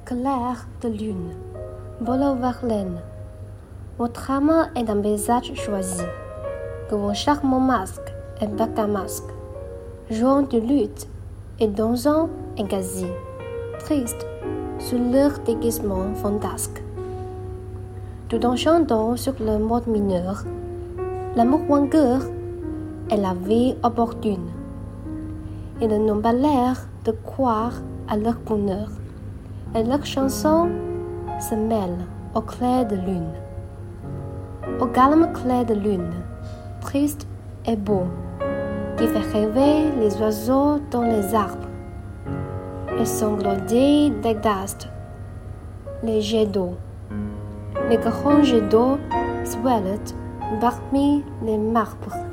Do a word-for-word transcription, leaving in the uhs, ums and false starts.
clair de lune, vole vers l'aine. Votre âme est un visage choisi, que vos charmants masques et bec à masque, jouant de lutte et dansant et gazi, triste sous leur déguisement fantasque. Tout en chantant sur le mode mineur, l'amour wangueur est la vie opportune. Ils n'ont pas l'air de croire à leur bonheur, et leurs chansons se mêlent au clair de lune. Au calme clair de lune, triste et beau, qui fait rêver les oiseaux dans les arbres, et sangloter d'agast les jets d'eau. Les grands jets d'eau swellent parmi les marbres.